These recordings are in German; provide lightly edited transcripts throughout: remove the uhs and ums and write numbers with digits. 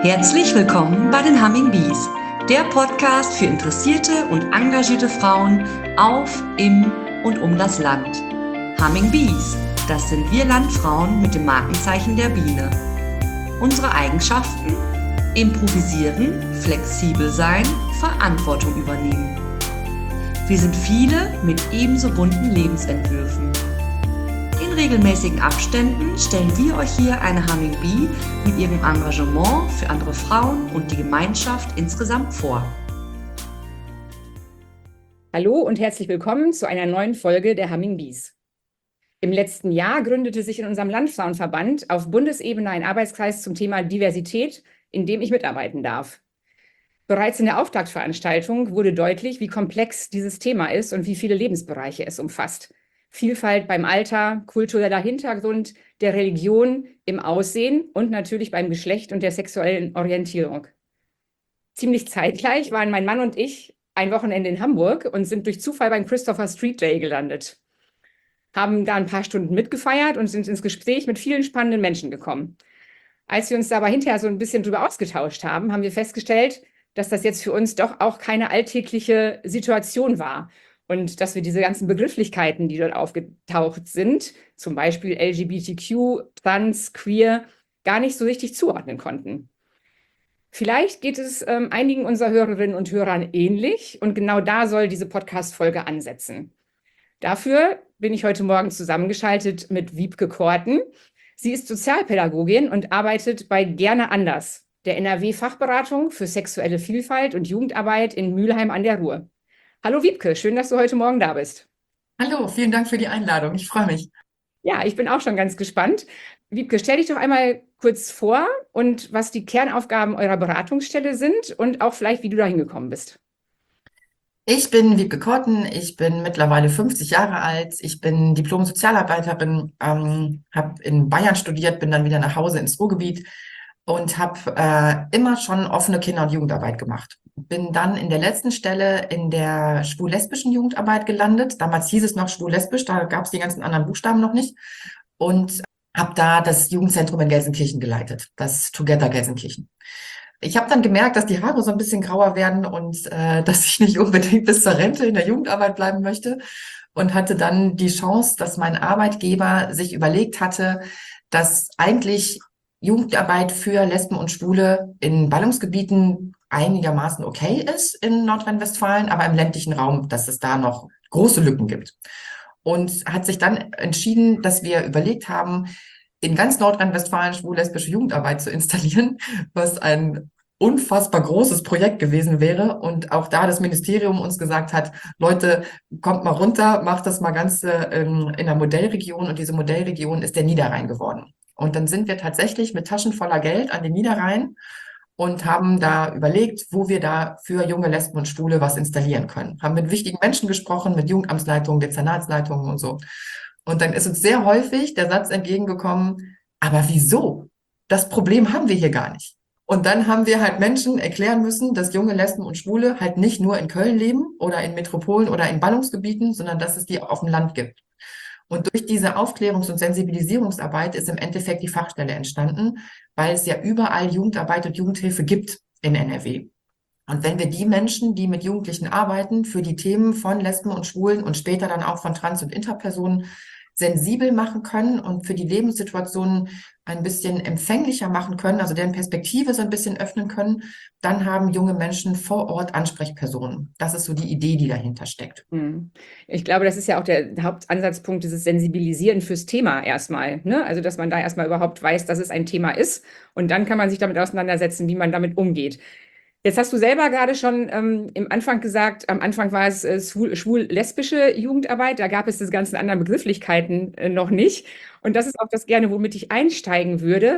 Herzlich willkommen bei den Humming Bees, der Podcast für interessierte und engagierte Frauen auf, im und um das Land. Humming Bees, das sind wir Landfrauen mit dem Markenzeichen der Biene. Unsere Eigenschaften? Improvisieren, flexibel sein, Verantwortung übernehmen. Wir sind viele mit ebenso bunten Lebensentwürfen. In regelmäßigen Abständen stellen wir euch hier eine Humming Bee mit ihrem Engagement für andere Frauen und die Gemeinschaft insgesamt vor. Hallo und herzlich willkommen zu einer neuen Folge der Humming Bees. Im letzten Jahr gründete sich in unserem Landfrauenverband auf Bundesebene ein Arbeitskreis zum Thema Diversität, in dem ich mitarbeiten darf. Bereits in der Auftaktveranstaltung wurde deutlich, wie komplex dieses Thema ist und wie viele Lebensbereiche es umfasst. Vielfalt beim Alter, kultureller Hintergrund, der Religion, im Aussehen und natürlich beim Geschlecht und der sexuellen Orientierung. Ziemlich zeitgleich waren mein Mann und ich ein Wochenende in Hamburg und sind durch Zufall beim Christopher Street Day gelandet. Haben da ein paar Stunden mitgefeiert und sind ins Gespräch mit vielen spannenden Menschen gekommen. Als wir uns dabei hinterher so ein bisschen drüber ausgetauscht haben, haben wir festgestellt, dass das jetzt für uns doch auch keine alltägliche Situation war. Und dass wir diese ganzen Begrifflichkeiten, die dort aufgetaucht sind, zum Beispiel LGBTQ, Trans, Queer, gar nicht so richtig zuordnen konnten. Vielleicht geht es einigen unserer Hörerinnen und Hörern ähnlich und genau da soll diese Podcast-Folge ansetzen. Dafür bin ich heute Morgen zusammengeschaltet mit Wiebke Korten. Sie ist Sozialpädagogin und arbeitet bei Gerne Anders, der NRW-Fachberatung für sexuelle Vielfalt und Jugendarbeit in Mülheim an der Ruhr. Hallo Wiebke, schön, dass du heute Morgen da bist. Hallo, vielen Dank für die Einladung. Ich freue mich. Ja, ich bin auch schon ganz gespannt. Wiebke, stell dich doch einmal kurz vor und was die Kernaufgaben eurer Beratungsstelle sind und auch vielleicht, wie du da hingekommen bist. Ich bin Wiebke Korten, ich bin mittlerweile 50 Jahre alt, ich bin Diplom-Sozialarbeiterin, habe in Bayern studiert, bin dann wieder nach Hause ins Ruhrgebiet und habe immer schon offene Kinder- und Jugendarbeit gemacht. Bin dann in der letzten Stelle in der schwul-lesbischen Jugendarbeit gelandet. Damals hieß es noch schwul-lesbisch, da gab es die ganzen anderen Buchstaben noch nicht. Und habe da das Jugendzentrum in Gelsenkirchen geleitet, das Together Gelsenkirchen. Ich habe dann gemerkt, dass die Haare so ein bisschen grauer werden und dass ich nicht unbedingt bis zur Rente in der Jugendarbeit bleiben möchte. Und hatte dann die Chance, dass mein Arbeitgeber sich überlegt hatte, dass eigentlich Jugendarbeit für Lesben und Schwule in Ballungsgebieten einigermaßen okay ist in Nordrhein-Westfalen, aber im ländlichen Raum, dass es da noch große Lücken gibt. Und hat sich dann entschieden, dass wir überlegt haben, in ganz Nordrhein-Westfalen schwul-lesbische Jugendarbeit zu installieren, was ein unfassbar großes Projekt gewesen wäre. Und auch da das Ministerium uns gesagt hat, Leute, kommt mal runter, macht das mal ganz in der Modellregion. Und diese Modellregion ist der Niederrhein geworden. Und dann sind wir tatsächlich mit Taschen voller Geld an den Niederrhein und haben da überlegt, wo wir da für junge Lesben und Schwule was installieren können. Haben mit wichtigen Menschen gesprochen, mit Jugendamtsleitungen, Dezernatsleitungen und so. Und dann ist uns sehr häufig der Satz entgegengekommen, aber wieso? Das Problem haben wir hier gar nicht. Und dann haben wir halt Menschen erklären müssen, dass junge Lesben und Schwule halt nicht nur in Köln leben oder in Metropolen oder in Ballungsgebieten, sondern dass es die auch auf dem Land gibt. Und durch diese Aufklärungs- und Sensibilisierungsarbeit ist im Endeffekt die Fachstelle entstanden, weil es ja überall Jugendarbeit und Jugendhilfe gibt in NRW. Und wenn wir die Menschen, die mit Jugendlichen arbeiten, für die Themen von Lesben und Schwulen und später dann auch von Trans- und Interpersonen sensibel machen können und für die Lebenssituationen ein bisschen empfänglicher machen können, also deren Perspektive so ein bisschen öffnen können, dann haben junge Menschen vor Ort Ansprechpersonen. Das ist so die Idee, die dahinter steckt. Ich glaube, das ist ja auch der Hauptansatzpunkt, dieses Sensibilisieren fürs Thema erstmal, ne? Also, dass man da erstmal überhaupt weiß, dass es ein Thema ist und dann kann man sich damit auseinandersetzen, wie man damit umgeht. Jetzt hast du selber gerade schon im Anfang gesagt, am Anfang war es schwul-lesbische Jugendarbeit, da gab es diese ganzen anderen Begrifflichkeiten noch nicht. Und das ist auch das gerne, womit ich einsteigen würde,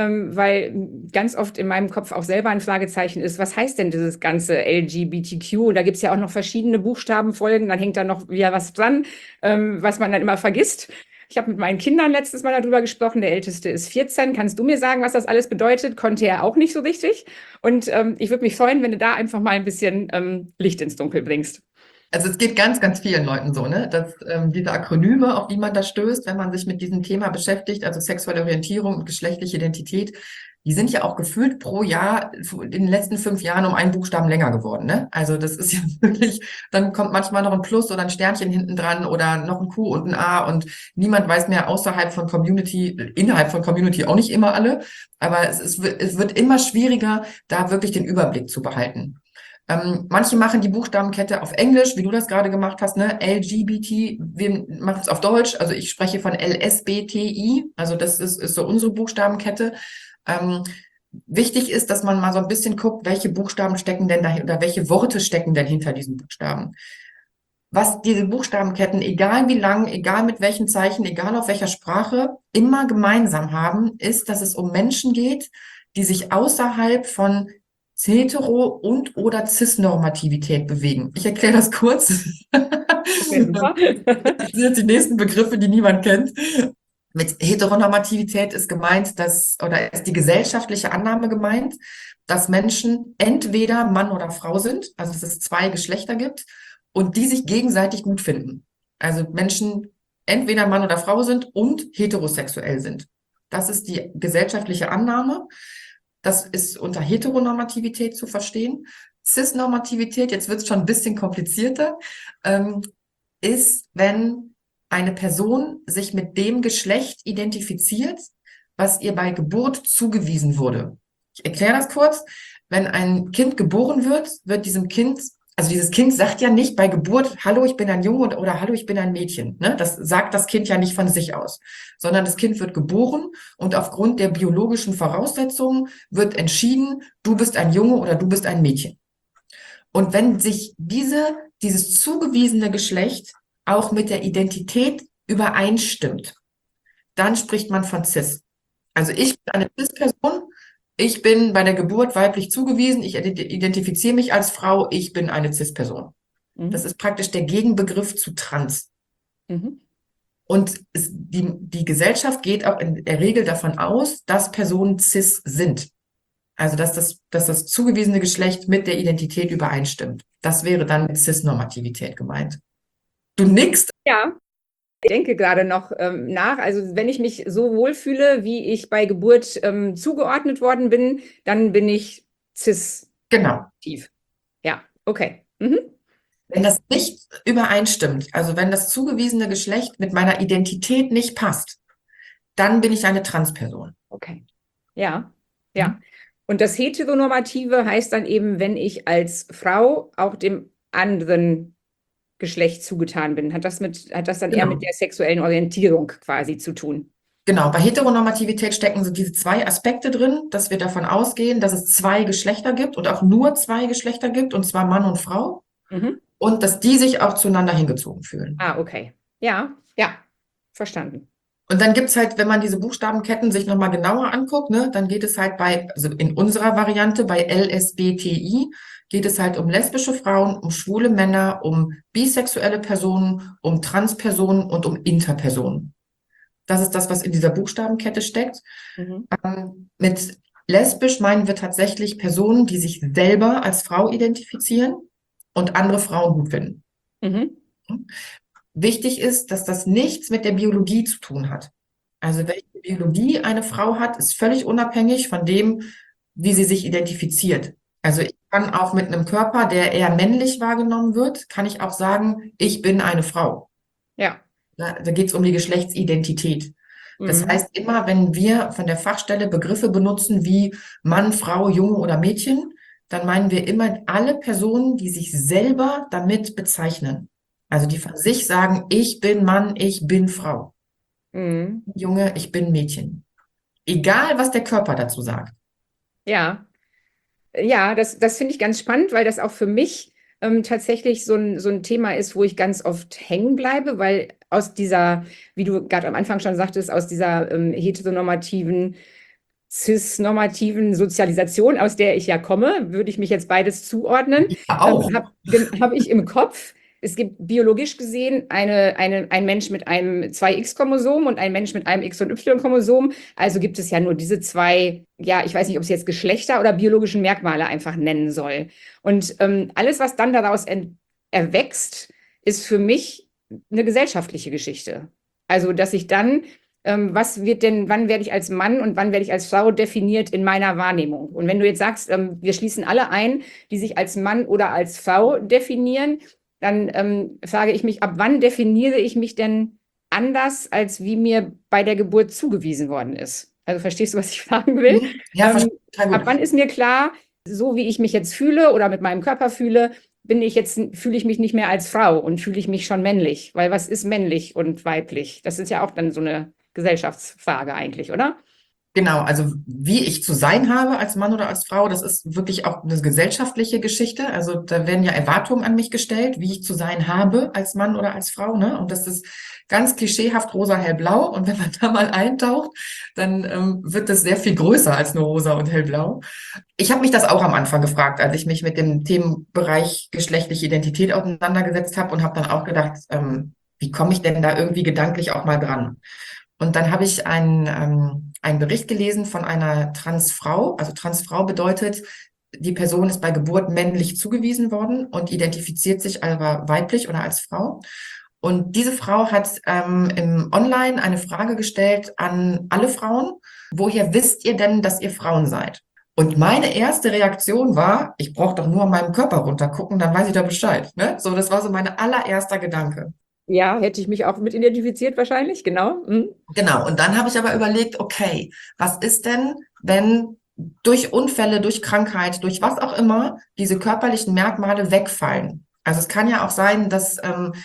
weil ganz oft in meinem Kopf auch selber ein Fragezeichen ist, was heißt denn dieses ganze LGBTQ? Und da gibt es ja auch noch verschiedene Buchstabenfolgen, dann hängt da noch wieder was dran, was man dann immer vergisst. Ich habe mit meinen Kindern letztes Mal darüber gesprochen. Der Älteste ist 14. Kannst du mir sagen, was das alles bedeutet? Konnte er auch nicht so richtig. Und ich würde mich freuen, wenn du da einfach mal ein bisschen Licht ins Dunkel bringst. Also es geht ganz, ganz vielen Leuten so, ne? Dass diese Akronyme, auf die man da stößt, wenn man sich mit diesem Thema beschäftigt, also sexuelle Orientierung und geschlechtliche Identität, die sind ja auch gefühlt pro Jahr in den letzten 5 Jahren um einen Buchstaben länger geworden, ne? Also das ist ja wirklich, dann kommt manchmal noch ein Plus oder ein Sternchen hinten dran oder noch ein Q und ein A und niemand weiß mehr außerhalb von Community, innerhalb von Community auch nicht immer alle, aber es wird immer schwieriger, da wirklich den Überblick zu behalten. Manche machen die Buchstabenkette auf Englisch, wie du das gerade gemacht hast, ne? LGBT, wir machen es auf Deutsch, also ich spreche von LSBTI, also das ist so unsere Buchstabenkette. Wichtig ist, dass man mal so ein bisschen guckt, welche Buchstaben stecken denn dahinter oder welche Worte stecken denn hinter diesen Buchstaben. Was diese Buchstabenketten, egal wie lang, egal mit welchen Zeichen, egal auf welcher Sprache, immer gemeinsam haben, ist, dass es um Menschen geht, die sich außerhalb von Hetero- und oder Cis-Normativität bewegen. Ich erkläre das kurz. Okay, super. Das sind jetzt die nächsten Begriffe, die niemand kennt. Mit Heteronormativität ist gemeint, oder ist die gesellschaftliche Annahme gemeint, dass Menschen entweder Mann oder Frau sind, also dass es 2 Geschlechter gibt und die sich gegenseitig gut finden. Also Menschen entweder Mann oder Frau sind und heterosexuell sind. Das ist die gesellschaftliche Annahme. Das ist unter Heteronormativität zu verstehen. Cis-Normativität, jetzt wird es schon ein bisschen komplizierter, ist, wenn eine Person sich mit dem Geschlecht identifiziert, was ihr bei Geburt zugewiesen wurde. Ich erkläre das kurz. Wenn ein Kind geboren wird, wird diesem Kind, also dieses Kind sagt ja nicht bei Geburt, hallo, ich bin ein Junge oder hallo, ich bin ein Mädchen. Ne? Das sagt das Kind ja nicht von sich aus, sondern das Kind wird geboren und aufgrund der biologischen Voraussetzungen wird entschieden, du bist ein Junge oder du bist ein Mädchen. Und wenn sich dieses zugewiesene Geschlecht auch mit der Identität übereinstimmt, dann spricht man von Cis. Also ich bin eine Cis-Person, ich bin bei der Geburt weiblich zugewiesen, ich identifiziere mich als Frau, ich bin eine Cis-Person. Das ist praktisch der Gegenbegriff zu Trans. Mhm. Und die Gesellschaft geht auch in der Regel davon aus, dass Personen cis sind. Also dass das zugewiesene Geschlecht mit der Identität übereinstimmt. Das wäre dann mit Cis-Normativität gemeint. Du nickst. Ja, ich denke gerade noch nach. Also wenn ich mich so wohlfühle, wie ich bei Geburt zugeordnet worden bin, dann bin ich cis-aktiv. Genau. Ja, okay. Mhm. Wenn das nicht übereinstimmt, also wenn das zugewiesene Geschlecht mit meiner Identität nicht passt, dann bin ich eine Transperson. Okay. Ja, ja. Und das Heteronormative heißt dann eben, wenn ich als Frau auch dem anderen Geschlecht zugetan bin. Hat das dann eher mit der sexuellen Orientierung quasi zu tun? Genau, bei Heteronormativität stecken so diese 2 Aspekte drin, dass wir davon ausgehen, dass es 2 Geschlechter gibt und auch nur 2 Geschlechter gibt, und zwar Mann und Frau, und dass die sich auch zueinander hingezogen fühlen. Ah, okay. Ja, ja, verstanden. Und dann gibt es halt, wenn man diese Buchstabenketten sich nochmal genauer anguckt, ne, dann geht es halt also in unserer Variante, bei LSBTI, geht es halt um lesbische Frauen, um schwule Männer, um bisexuelle Personen, um Transpersonen und um Interpersonen. Das ist das, was in dieser Buchstabenkette steckt. Mit lesbisch meinen wir tatsächlich Personen, die sich selber als Frau identifizieren und andere Frauen gut finden. Wichtig ist, dass das nichts mit der Biologie zu tun hat. Also welche Biologie eine Frau hat, ist völlig unabhängig von dem, wie sie sich identifiziert. Also ich kann auch mit einem Körper, der eher männlich wahrgenommen wird, kann ich auch sagen, ich bin eine Frau. Ja. Da geht es um die Geschlechtsidentität. Das heißt, immer wenn wir von der Fachstelle Begriffe benutzen wie Mann, Frau, Junge oder Mädchen, dann meinen wir immer alle Personen, die sich selber damit bezeichnen. Also die von sich sagen, ich bin Mann, ich bin Frau. Junge, ich bin Mädchen. Egal, was der Körper dazu sagt. Ja, ja, das finde ich ganz spannend, weil das auch für mich tatsächlich so ein Thema ist, wo ich ganz oft hängen bleibe, weil aus dieser, wie du gerade am Anfang schon sagtest, aus dieser heteronormativen, cis-normativen Sozialisation, aus der ich ja komme, würde ich mich jetzt beides zuordnen, Ja, auch. habe ich im Kopf. Es gibt biologisch gesehen ein Mensch mit einem 2X-Chromosom und ein Mensch mit einem X- und Y-Chromosom. Also gibt es ja nur diese 2, ja, ich weiß nicht, ob es jetzt Geschlechter oder biologischen Merkmale einfach nennen soll. Und alles, was dann daraus erwächst, ist für mich eine gesellschaftliche Geschichte. Also, dass ich dann, wann werde ich als Mann und wann werde ich als Frau definiert in meiner Wahrnehmung? Und wenn du jetzt sagst, wir schließen alle ein, die sich als Mann oder als Frau definieren, dann frage ich mich, ab wann definiere ich mich denn anders, als wie mir bei der Geburt zugewiesen worden ist? Also verstehst du, was ich fragen will? Ja, verstehe. Ab wann ist mir klar, so wie ich mich jetzt fühle oder mit meinem Körper fühle, fühle ich mich nicht mehr als Frau und fühle ich mich schon männlich? Weil was ist männlich und weiblich? Das ist ja auch dann so eine Gesellschaftsfrage eigentlich, oder? Genau, also wie ich zu sein habe als Mann oder als Frau, das ist wirklich auch eine gesellschaftliche Geschichte. Also da werden ja Erwartungen an mich gestellt, wie ich zu sein habe als Mann oder als Frau, ne? Und das ist ganz klischeehaft rosa, hellblau. Und wenn man da mal eintaucht, dann wird das sehr viel größer als nur rosa und hellblau. Ich habe mich das auch am Anfang gefragt, als ich mich mit dem Themenbereich geschlechtliche Identität auseinandergesetzt habe und habe dann auch gedacht, wie komme ich denn da irgendwie gedanklich auch mal dran? Und dann habe ich einen Bericht gelesen von einer Transfrau. Also Transfrau bedeutet, die Person ist bei Geburt männlich zugewiesen worden und identifiziert sich aber weiblich oder als Frau. Und diese Frau hat im Online eine Frage gestellt an alle Frauen: Woher wisst ihr denn, dass ihr Frauen seid? Und meine erste Reaktion war, ich brauche doch nur an meinem Körper runtergucken, dann weiß ich da Bescheid. Ne? So, das war so mein allererster Gedanke. Ja, hätte ich mich auch mit identifiziert wahrscheinlich, genau. Genau, und dann habe ich aber überlegt, okay, was ist denn, wenn durch Unfälle, durch Krankheit, durch was auch immer diese körperlichen Merkmale wegfallen? Also es kann ja auch sein, dass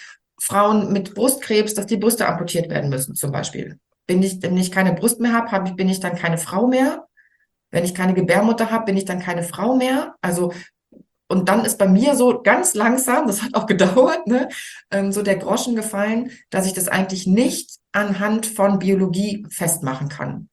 Frauen mit Brustkrebs, dass die Brüste amputiert werden müssen, zum Beispiel. Wenn ich keine Brust mehr habe, bin ich dann keine Frau mehr? Wenn ich keine Gebärmutter habe, bin ich dann keine Frau mehr? Also, und dann ist bei mir so ganz langsam, das hat auch gedauert, ne, so der Groschen gefallen, dass ich das eigentlich nicht anhand von Biologie festmachen kann.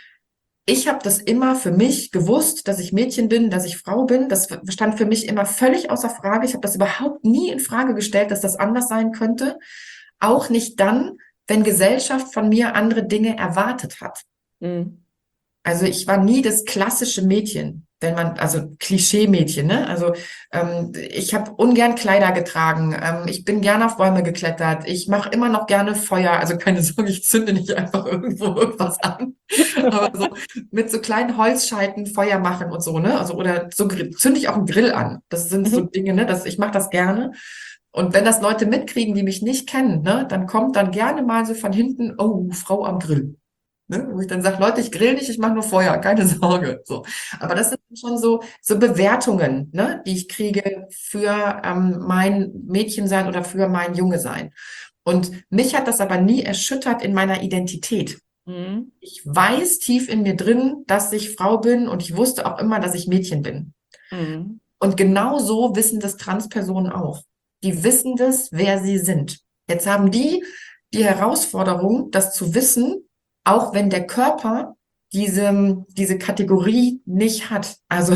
Ich habe das immer für mich gewusst, dass ich Mädchen bin, dass ich Frau bin. Das stand für mich immer völlig außer Frage. Ich habe das überhaupt nie in Frage gestellt, dass das anders sein könnte. Auch nicht dann, wenn Gesellschaft von mir andere Dinge erwartet hat. Mhm. Also ich war nie das klassische Mädchen, also Klischee-Mädchen, ne? Also ich habe ungern Kleider getragen, ich bin gerne auf Bäume geklettert, ich mache immer noch gerne Feuer, also keine Sorge, ich zünde nicht einfach irgendwo irgendwas an, aber so mit so kleinen Holzscheiten Feuer machen und so, ne? Also oder so zünde ich auch einen Grill an. Das sind so Dinge, ne? Ich mache das gerne. Und wenn das Leute mitkriegen, die mich nicht kennen, ne, dann kommt dann gerne mal so von hinten, oh, Frau am Grill. Ne? Wo ich dann sage, Leute, ich grill nicht, ich mache nur Feuer, keine Sorge. So. Aber das sind schon so Bewertungen, ne, die ich kriege für mein Mädchensein oder für mein Junge sein. Und mich hat das aber nie erschüttert in meiner Identität. Mhm. Ich weiß tief in mir drin, dass ich Frau bin, und ich wusste auch immer, dass ich Mädchen bin. Mhm. Und genau so wissen das Transpersonen auch. Die wissen das, wer sie sind. Jetzt haben die Herausforderung, das zu wissen, auch wenn der Körper diese Kategorie nicht hat. Also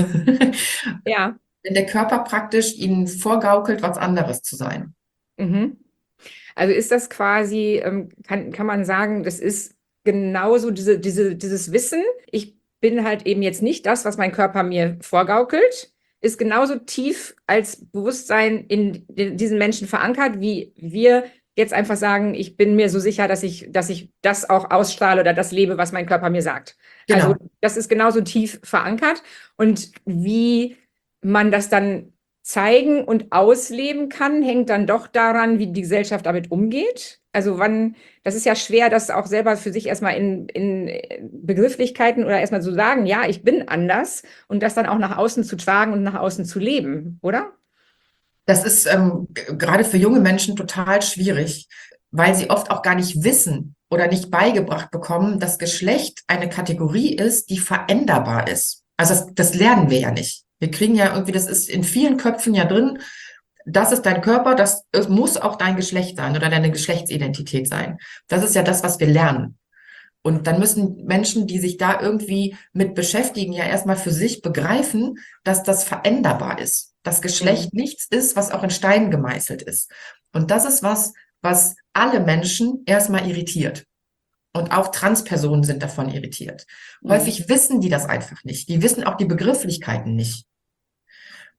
Ja. wenn der Körper praktisch ihnen vorgaukelt, was anderes zu sein. Mhm. Also ist das quasi, kann man sagen, das ist genauso dieses Wissen, ich bin halt eben jetzt nicht das, was mein Körper mir vorgaukelt, ist genauso tief als Bewusstsein in diesen Menschen verankert, wie wir jetzt einfach sagen, ich bin mir so sicher, dass ich das auch ausstrahle oder das lebe, was mein Körper mir sagt. Genau. Also das ist genauso tief verankert. Und wie man das dann zeigen und ausleben kann, hängt dann doch daran, wie die Gesellschaft damit umgeht. Also das ist ja schwer, das auch selber für sich erstmal in Begrifflichkeiten oder erstmal zu sagen, ja, ich bin anders, und das dann auch nach außen zu tragen und nach außen zu leben, oder? Das ist gerade für junge Menschen total schwierig, weil sie oft auch gar nicht wissen oder nicht beigebracht bekommen, dass Geschlecht eine Kategorie ist, die veränderbar ist. Also das lernen wir ja nicht. Wir kriegen ja irgendwie, das ist in vielen Köpfen ja drin, das ist dein Körper, es muss auch dein Geschlecht sein oder deine Geschlechtsidentität sein. Das ist ja das, was wir lernen. Und dann müssen Menschen, die sich da irgendwie mit beschäftigen, ja erstmal für sich begreifen, dass das veränderbar ist. Dass Geschlecht nichts ist, was auch in Stein gemeißelt ist. Und das ist was alle Menschen erstmal irritiert. Und auch Transpersonen sind davon irritiert. Häufig wissen die das einfach nicht. Die wissen auch die Begrifflichkeiten nicht.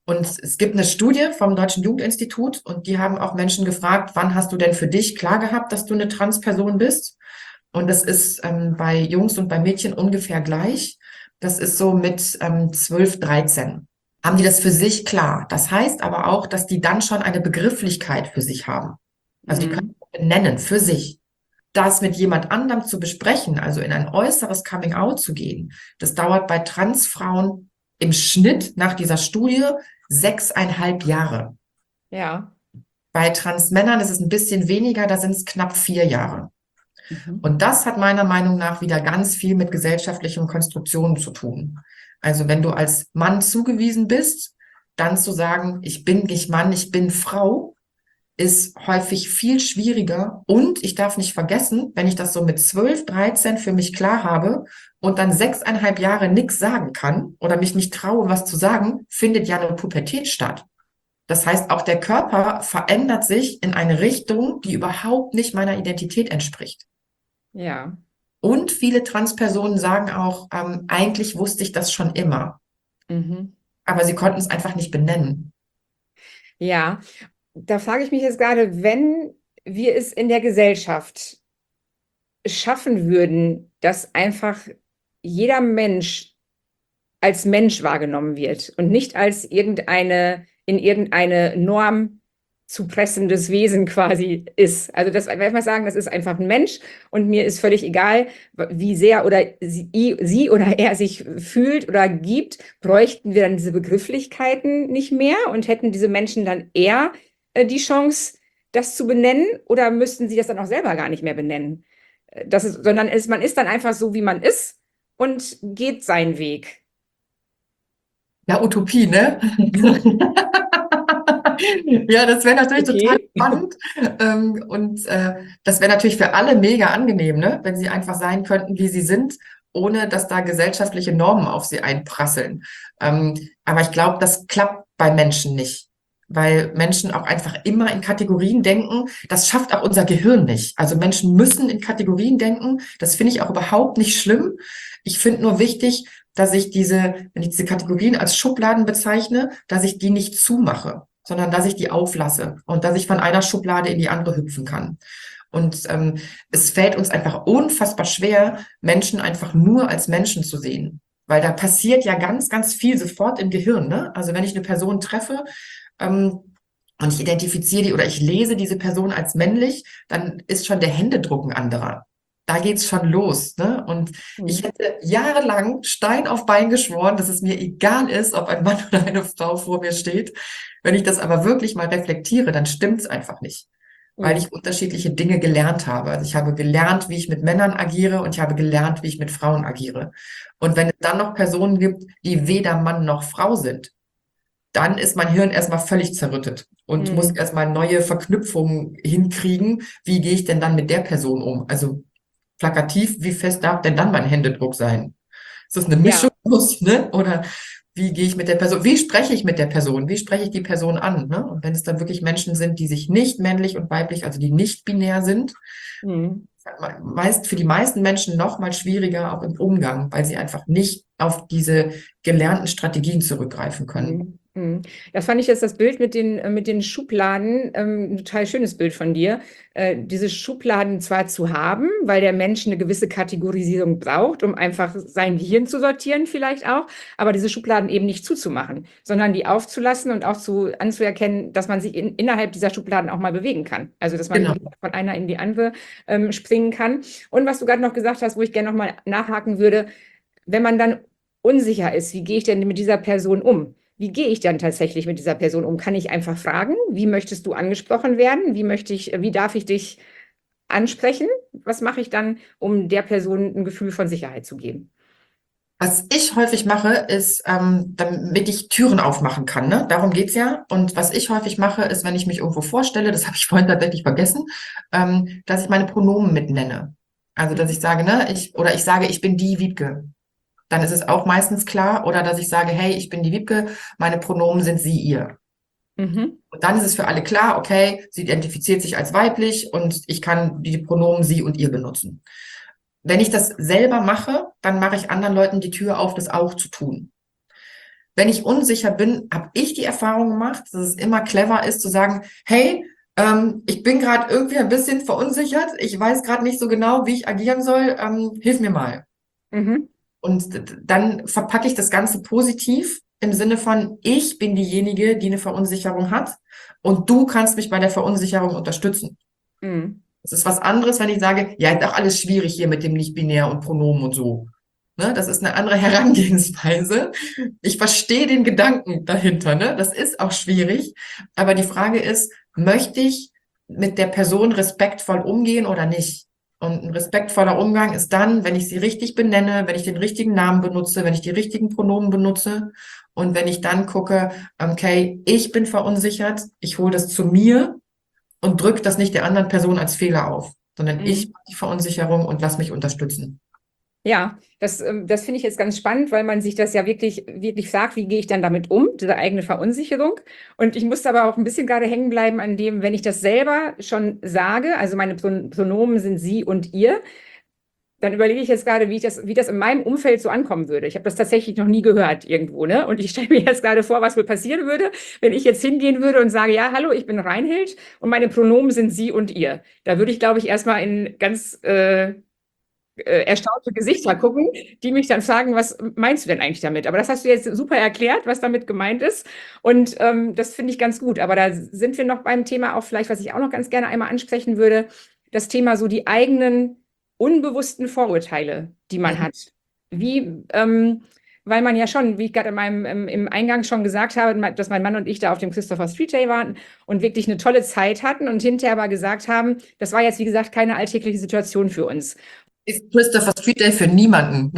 Und es gibt eine Studie vom Deutschen Jugendinstitut und die haben auch Menschen gefragt, wann hast du denn für dich klar gehabt, dass du eine Transperson bist? Und das ist bei Jungs und bei Mädchen ungefähr gleich. Das ist so mit 12, 13. Haben die das für sich klar? Das heißt aber auch, dass die dann schon eine Begrifflichkeit für sich haben. Also die können benennen für sich. Das mit jemand anderem zu besprechen, also in ein äußeres Coming-out zu gehen, das dauert bei Transfrauen im Schnitt nach dieser Studie 6,5 Jahre. Ja. Bei Transmännern ist es ein bisschen weniger, da sind es knapp 4 Jahre. Und das hat meiner Meinung nach wieder ganz viel mit gesellschaftlichen Konstruktionen zu tun. Also wenn du als Mann zugewiesen bist, dann zu sagen, ich bin nicht Mann, ich bin Frau, ist häufig viel schwieriger. Und ich darf nicht vergessen, wenn ich das so mit 12, 13 für mich klar habe und dann 6,5 Jahre nichts sagen kann oder mich nicht traue, was zu sagen, findet ja eine Pubertät statt. Das heißt, auch der Körper verändert sich in eine Richtung, die überhaupt nicht meiner Identität entspricht. Ja. Und viele Transpersonen sagen auch, eigentlich wusste ich das schon immer, aber sie konnten es einfach nicht benennen. Ja, da frage ich mich jetzt gerade, wenn wir es in der Gesellschaft schaffen würden, dass einfach jeder Mensch als Mensch wahrgenommen wird und nicht als in irgendeine Norm zu pressendes Wesen quasi ist. Also das, wenn wir sagen, das ist einfach ein Mensch und mir ist völlig egal, wie sehr oder sie oder er sich fühlt oder gibt, bräuchten wir dann diese Begrifflichkeiten nicht mehr und hätten diese Menschen dann eher die Chance, das zu benennen, oder müssten sie das dann auch selber gar nicht mehr benennen? Sondern man ist dann einfach so, wie man ist und geht seinen Weg. Ja, Utopie, ne? Ja, das wäre natürlich total spannend. Und das wäre natürlich für alle mega angenehm, ne? Wenn sie einfach sein könnten, wie sie sind, ohne dass da gesellschaftliche Normen auf sie einprasseln. Aber ich glaube, das klappt bei Menschen nicht, weil Menschen auch einfach immer in Kategorien denken. Das schafft auch unser Gehirn nicht. Also Menschen müssen in Kategorien denken. Das finde ich auch überhaupt nicht schlimm. Ich finde nur wichtig, dass ich wenn ich diese Kategorien als Schubladen bezeichne, dass ich die nicht zumache, sondern dass ich die auflasse und dass ich von einer Schublade in die andere hüpfen kann. Und es fällt uns einfach unfassbar schwer, Menschen einfach nur als Menschen zu sehen, weil da passiert ja ganz, ganz viel sofort im Gehirn, ne? Also wenn ich eine Person treffe und ich identifiziere die oder ich lese diese Person als männlich, dann ist schon der Händedruck ein anderer. Da geht's schon los, ne? Und ich hätte jahrelang Stein auf Bein geschworen, dass es mir egal ist, ob ein Mann oder eine Frau vor mir steht. Wenn ich das aber wirklich mal reflektiere, dann stimmt's einfach nicht, weil ich unterschiedliche Dinge gelernt habe. Also ich habe gelernt, wie ich mit Männern agiere und ich habe gelernt, wie ich mit Frauen agiere. Und wenn es dann noch Personen gibt, die weder Mann noch Frau sind, dann ist mein Hirn erstmal völlig zerrüttet und muss erstmal neue Verknüpfungen hinkriegen. Wie gehe ich denn dann mit der Person um? Also plakativ, wie fest darf denn dann mein Händedruck sein? Ist das eine Mischung aus, ne? Oder wie gehe ich mit der Person, wie spreche ich mit der Person? Wie spreche ich die Person an? Ne? Und wenn es dann wirklich Menschen sind, die sich nicht männlich und weiblich, also die nicht binär sind, meist für die meisten Menschen noch mal schwieriger auch im Umgang, weil sie einfach nicht auf diese gelernten Strategien zurückgreifen können. Das fand ich jetzt das Bild mit den Schubladen, ein total schönes Bild von dir. Diese Schubladen zwar zu haben, weil der Mensch eine gewisse Kategorisierung braucht, um einfach sein Gehirn zu sortieren vielleicht auch, aber diese Schubladen eben nicht zuzumachen, sondern die aufzulassen und auch anzuerkennen, dass man sich innerhalb dieser Schubladen auch mal bewegen kann. Also dass man von einer in die andere springen kann. Und was du gerade noch gesagt hast, wo ich gerne noch mal nachhaken würde, wenn man dann unsicher ist, wie gehe ich denn mit dieser Person um? Wie gehe ich dann tatsächlich mit dieser Person um? Kann ich einfach fragen, wie möchtest du angesprochen werden? Wie darf ich dich ansprechen? Was mache ich dann, um der Person ein Gefühl von Sicherheit zu geben? Was ich häufig mache, ist, damit ich Türen aufmachen kann, ne? Darum geht's ja. Und was ich häufig mache, ist, wenn ich mich irgendwo vorstelle, das habe ich vorhin tatsächlich vergessen, dass ich meine Pronomen mitnenne. Also, dass ich sage, ne, ich sage, ich bin die Wiebke. Dann ist es auch meistens klar. Oder dass ich sage, hey, ich bin die Wiebke, meine Pronomen sind sie, ihr. Und dann ist es für alle klar, okay, sie identifiziert sich als weiblich und ich kann die Pronomen sie und ihr benutzen. Wenn ich das selber mache, dann mache ich anderen Leuten die Tür auf, das auch zu tun. wenn ich unsicher bin, habe ich die Erfahrung gemacht, dass es immer clever ist zu sagen, hey, ich bin gerade irgendwie ein bisschen verunsichert, ich weiß gerade nicht so genau, wie ich agieren soll, hilf mir mal. Mhm. Und dann verpacke ich das Ganze positiv im Sinne von, ich bin diejenige, die eine Verunsicherung hat und du kannst mich bei der Verunsicherung unterstützen. Mhm. Das ist was anderes, wenn ich sage, ja, ist auch alles schwierig hier mit dem Nicht-Binär und Pronomen und so. Ne, das ist eine andere Herangehensweise. Ich verstehe den Gedanken dahinter, ne? Das ist auch schwierig. Aber die Frage ist, möchte ich mit der Person respektvoll umgehen oder nicht? Und ein respektvoller Umgang ist dann, wenn ich sie richtig benenne, wenn ich den richtigen Namen benutze, wenn ich die richtigen Pronomen benutze und wenn ich dann gucke, okay, ich bin verunsichert, ich hole das zu mir und drücke das nicht der anderen Person als Fehler auf, sondern ich Mhm. mache die Verunsicherung und lass mich unterstützen. Ja, das finde ich jetzt ganz spannend, weil man sich das ja wirklich, wirklich fragt, wie gehe ich dann damit um, diese eigene Verunsicherung. Und ich musste aber auch ein bisschen gerade hängen bleiben an dem, wenn ich das selber schon sage, also meine Pronomen sind sie und ihr, dann überlege ich jetzt gerade, wie das in meinem Umfeld so ankommen würde. Ich habe das tatsächlich noch nie gehört irgendwo, ne? Und ich stelle mir jetzt gerade vor, was wohl passieren würde, wenn ich jetzt hingehen würde und sage, ja, hallo, ich bin Reinhild und meine Pronomen sind sie und ihr. Da würde ich, glaube ich, erstmal in ganz erstaunte Gesichter gucken, die mich dann fragen, was meinst du denn eigentlich damit? Aber das hast du jetzt super erklärt, was damit gemeint ist. Und das finde ich ganz gut. Aber da sind wir noch beim Thema auch vielleicht, was ich auch noch ganz gerne einmal ansprechen würde, das Thema so die eigenen unbewussten Vorurteile, die man Mhm. hat. Wie, weil man ja schon, wie ich gerade in im Eingang schon gesagt habe, dass mein Mann und ich da auf dem Christopher Street Day waren und wirklich eine tolle Zeit hatten und hinterher aber gesagt haben, das war jetzt, wie gesagt, keine alltägliche Situation für uns. Ist Christopher Street Day für niemanden.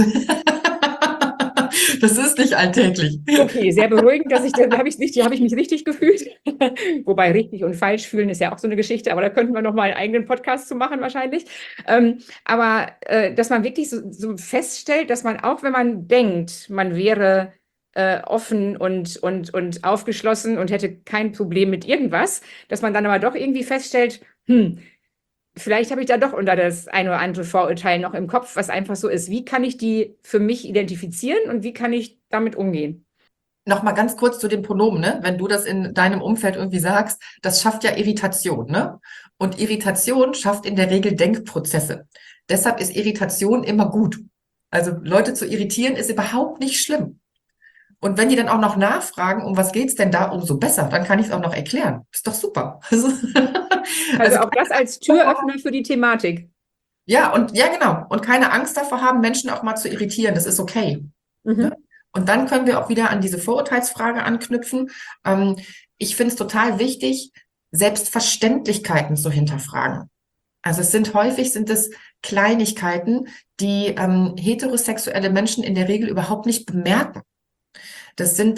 Das ist nicht alltäglich. Okay, sehr beruhigend, da habe ich nicht, die habe ich mich richtig gefühlt. Wobei richtig und falsch fühlen ist ja auch so eine Geschichte, aber da könnten wir noch mal einen eigenen Podcast zu machen wahrscheinlich. Aber dass man wirklich so feststellt, dass man auch, wenn man denkt, man wäre offen und aufgeschlossen und hätte kein Problem mit irgendwas, dass man dann aber doch irgendwie feststellt, vielleicht habe ich da doch unter das ein oder andere Vorurteil noch im Kopf, was einfach so ist. Wie kann ich die für mich identifizieren und wie kann ich damit umgehen? Noch mal ganz kurz zu den Pronomen, ne? Wenn du das in deinem Umfeld irgendwie sagst, das schafft ja Irritation, ne? Und Irritation schafft in der Regel Denkprozesse. Deshalb ist Irritation immer gut. Also Leute zu irritieren ist überhaupt nicht schlimm. Und wenn die dann auch noch nachfragen, um was geht's denn da, umso besser. Dann kann ich es auch noch erklären. Ist doch super. Also Also auch das als Türöffner für die Thematik. ja, und ja, genau. Und keine Angst davor haben, Menschen auch mal zu irritieren. Das ist okay. Ne? Mhm. Und dann können wir auch wieder an diese Vorurteilsfrage anknüpfen. Ich finde es total wichtig, Selbstverständlichkeiten zu hinterfragen. Also sind es Kleinigkeiten, die heterosexuelle Menschen in der Regel überhaupt nicht bemerken. Das sind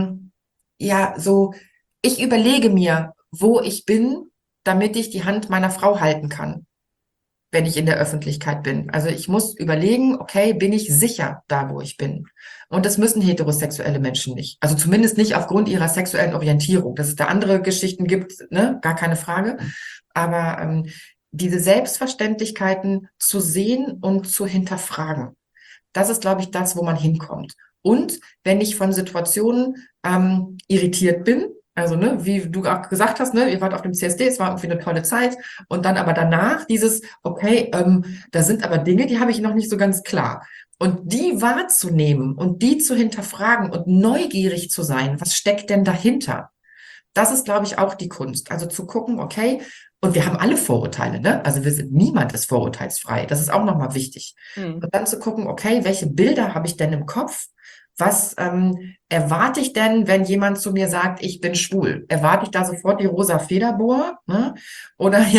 ja so, ich überlege mir, wo ich bin, damit ich die Hand meiner Frau halten kann, wenn ich in der Öffentlichkeit bin. Also ich muss überlegen, okay, bin ich sicher da, wo ich bin? Und das müssen heterosexuelle Menschen nicht. Also zumindest nicht aufgrund ihrer sexuellen Orientierung. Dass es da andere Geschichten gibt, ne, gar keine Frage. Aber diese Selbstverständlichkeiten zu sehen und zu hinterfragen, das ist, glaube ich, das, wo man hinkommt. Und wenn ich von Situationen irritiert bin, also ne, wie du auch gesagt hast, ne, ihr wart auf dem CSD, es war irgendwie eine tolle Zeit und dann aber danach dieses, okay, da sind aber Dinge, die habe ich noch nicht so ganz klar. Und die wahrzunehmen und die zu hinterfragen und neugierig zu sein, was steckt denn dahinter? Das ist, glaube ich, auch die Kunst. Also zu gucken, okay, und wir haben alle Vorurteile, ne? Also niemand ist vorurteilsfrei. Das ist auch nochmal wichtig. Mhm. Und dann zu gucken, okay, welche Bilder habe ich denn im Kopf? Was erwarte ich denn, wenn jemand zu mir sagt, ich bin schwul? Erwarte ich da sofort die rosa Federboa? Ne? Oder ja,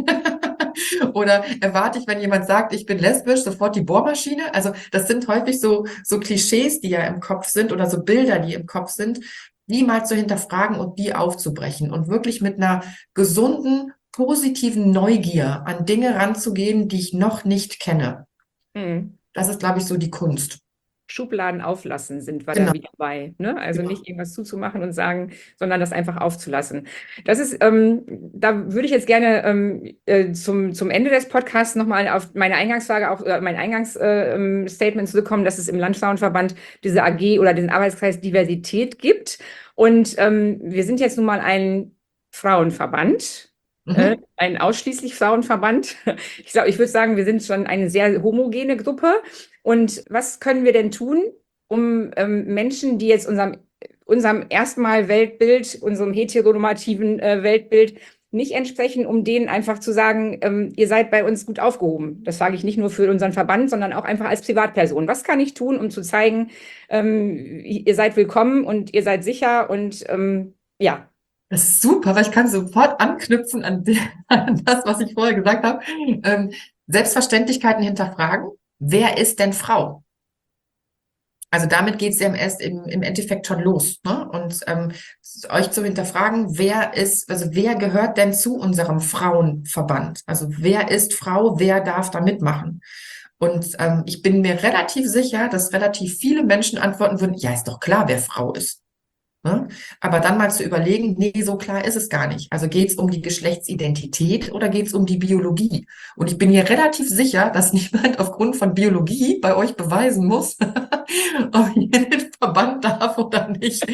oder erwarte ich, wenn jemand sagt, ich bin lesbisch, sofort die Bohrmaschine? Also das sind häufig so Klischees, die ja im Kopf sind oder so Bilder, die im Kopf sind, die mal zu hinterfragen und die aufzubrechen und wirklich mit einer gesunden, positiven Neugier an Dinge ranzugehen, die ich noch nicht kenne. Mhm. Das ist, glaube ich, so die Kunst. Schubladen auflassen sind wir da Genau. wieder bei, ne? Also Genau. nicht irgendwas zuzumachen und sagen, sondern das einfach aufzulassen. Das ist, da würde ich jetzt gerne zum Ende des Podcasts nochmal auf meine Eingangsfrage, auch mein Eingangsstatement zurückkommen, dass es im Landfrauenverband diese AG oder den Arbeitskreis Diversität gibt. Und wir sind jetzt nun mal ein Frauenverband. Mhm. Ein ausschließlich Frauenverband. Ich würde sagen, wir sind schon eine sehr homogene Gruppe. Und was können wir denn tun, um Menschen, die jetzt unserem erstmal Weltbild, unserem heteronormativen Weltbild nicht entsprechen, um denen einfach zu sagen, ihr seid bei uns gut aufgehoben. Das sage ich nicht nur für unseren Verband, sondern auch einfach als Privatperson. Was kann ich tun, um zu zeigen, ihr seid willkommen und ihr seid sicher und ja. Das ist super, weil ich kann sofort anknüpfen an das, was ich vorher gesagt habe. Selbstverständlichkeiten hinterfragen. Wer ist denn Frau? Also damit geht es ja im Endeffekt schon los, ne? Und euch zu hinterfragen, wer gehört denn zu unserem Frauenverband? Also wer ist Frau, wer darf da mitmachen? Und ich bin mir relativ sicher, dass relativ viele Menschen antworten würden, ja, ist doch klar, wer Frau ist. Ne? Aber dann mal zu überlegen, nee, so klar ist es gar nicht. Also geht es um die Geschlechtsidentität oder geht es um die Biologie? Und ich bin mir relativ sicher, dass niemand aufgrund von Biologie bei euch beweisen muss, ob ihr den Verband darf oder nicht.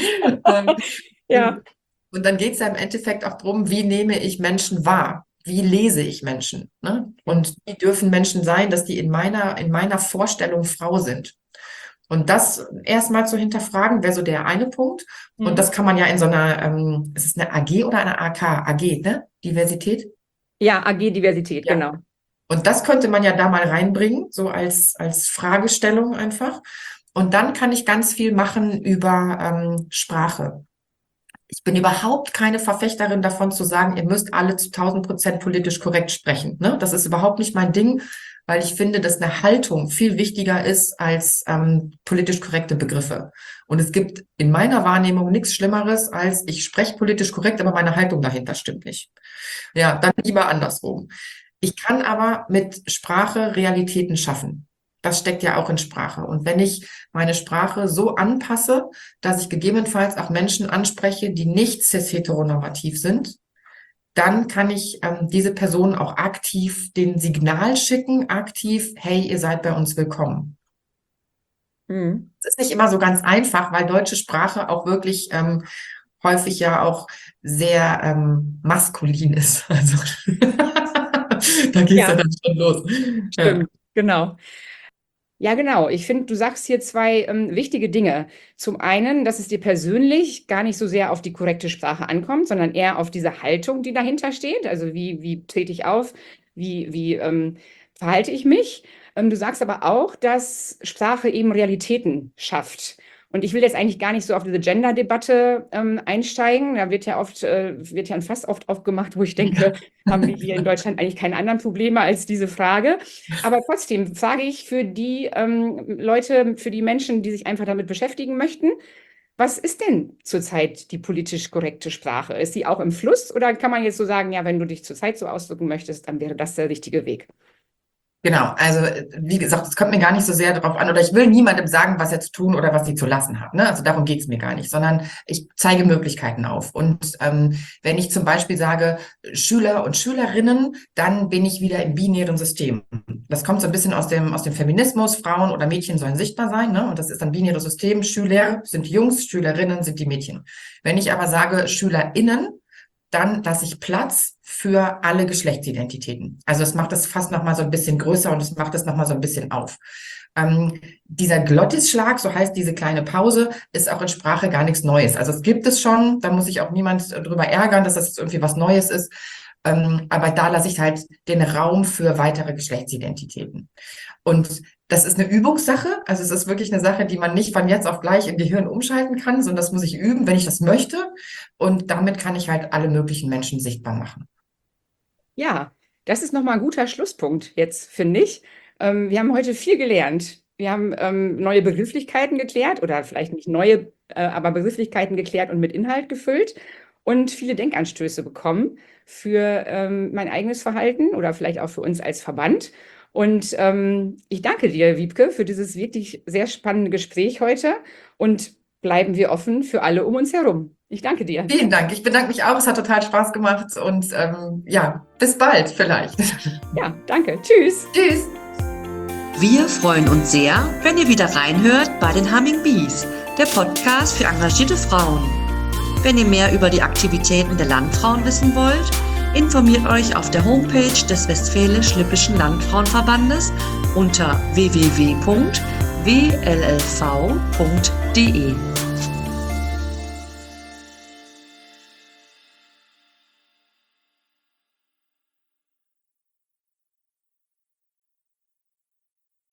Ja. Und dann geht es ja im Endeffekt auch darum, wie nehme ich Menschen wahr? Wie lese ich Menschen? Ne? Und wie dürfen Menschen sein, dass die in meiner Vorstellung Frau sind? Und das erstmal zu hinterfragen, wäre so der eine Punkt. Und das kann man ja in so einer, ist es eine AG oder eine AK? AG, ne? Diversität? Ja, AG Diversität, Ja. genau. Und das könnte man ja da mal reinbringen, so als Fragestellung einfach. Und dann kann ich ganz viel machen über Sprache. Ich bin überhaupt keine Verfechterin davon zu sagen, ihr müsst alle zu 1000% politisch korrekt sprechen. Ne? Das ist überhaupt nicht mein Ding, weil ich finde, dass eine Haltung viel wichtiger ist als politisch korrekte Begriffe. Und es gibt in meiner Wahrnehmung nichts Schlimmeres, als ich spreche politisch korrekt, aber meine Haltung dahinter stimmt nicht. Ja, dann lieber andersrum. Ich kann aber mit Sprache Realitäten schaffen. Das steckt ja auch in Sprache. Und wenn ich meine Sprache so anpasse, dass ich gegebenenfalls auch Menschen anspreche, die nicht cis-heteronormativ sind, dann kann ich diese Person auch aktiv den Signal schicken, aktiv, hey, ihr seid bei uns willkommen. Mhm. Das ist nicht immer so ganz einfach, weil deutsche Sprache auch wirklich häufig ja auch sehr maskulin ist. Also da geht es Ja, dann schon los. Ja. stimmt, genau. Ja, genau. Ich finde, du sagst hier zwei wichtige Dinge. Zum einen, dass es dir persönlich gar nicht so sehr auf die korrekte Sprache ankommt, sondern eher auf diese Haltung, die dahinter steht. Also wie trete ich auf, wie verhalte ich mich. Du sagst aber auch, dass Sprache eben Realitäten schafft. Und ich will jetzt eigentlich gar nicht so auf diese Gender-Debatte einsteigen. Da wird ja ein Fass oft aufgemacht, wo ich denke, haben wir hier in Deutschland eigentlich keine anderen Probleme als diese Frage. Aber trotzdem frage ich für die Leute, für die Menschen, die sich einfach damit beschäftigen möchten, was ist denn zurzeit die politisch korrekte Sprache? Ist sie auch im Fluss oder kann man jetzt so sagen, ja, wenn du dich zurzeit so ausdrücken möchtest, dann wäre das der richtige Weg? Genau, also wie gesagt, es kommt mir gar nicht so sehr darauf an, oder ich will niemandem sagen, was er zu tun oder was sie zu lassen hat. Ne? Also darum geht es mir gar nicht, sondern ich zeige Möglichkeiten auf. Und wenn ich zum Beispiel sage Schüler und Schülerinnen, dann bin ich wieder im binären System. Das kommt so ein bisschen aus dem Feminismus. Frauen oder Mädchen sollen sichtbar sein, ne? Und das ist ein binäres System. Schüler sind die Jungs, Schülerinnen sind die Mädchen. Wenn ich aber sage SchülerInnen, dann lasse ich Platz für alle Geschlechtsidentitäten. Also es macht es fast noch mal so ein bisschen größer und es macht es noch mal so ein bisschen auf. Dieser Glottisschlag, so heißt diese kleine Pause, ist auch in Sprache gar nichts Neues. Also es gibt es schon, da muss sich auch niemand drüber ärgern, dass das irgendwie was Neues ist. Aber da lasse ich halt den Raum für weitere Geschlechtsidentitäten. Und das ist eine Übungssache. Also es ist wirklich eine Sache, die man nicht von jetzt auf gleich im Gehirn umschalten kann, sondern das muss ich üben, wenn ich das möchte. Und damit kann ich halt alle möglichen Menschen sichtbar machen. Ja, das ist nochmal ein guter Schlusspunkt jetzt, finde ich. Wir haben heute viel gelernt. Wir haben neue Begrifflichkeiten geklärt oder vielleicht nicht neue, aber Begrifflichkeiten geklärt und mit Inhalt gefüllt. und viele Denkanstöße bekommen für mein eigenes Verhalten oder vielleicht auch für uns als Verband. Und ich danke dir, Wiebke, für dieses wirklich sehr spannende Gespräch heute und bleiben wir offen für alle um uns herum. Ich danke dir. Vielen Dank. Ich bedanke mich auch. Es hat total Spaß gemacht und ja, bis bald vielleicht. Ja, danke. Tschüss. Tschüss. Wir freuen uns sehr, wenn ihr wieder reinhört bei den Humming Bees, der Podcast für engagierte Frauen. Wenn ihr mehr über die Aktivitäten der Landfrauen wissen wollt, informiert euch auf der Homepage des Westfälisch-Lippischen Landfrauenverbandes unter www.wllv.de.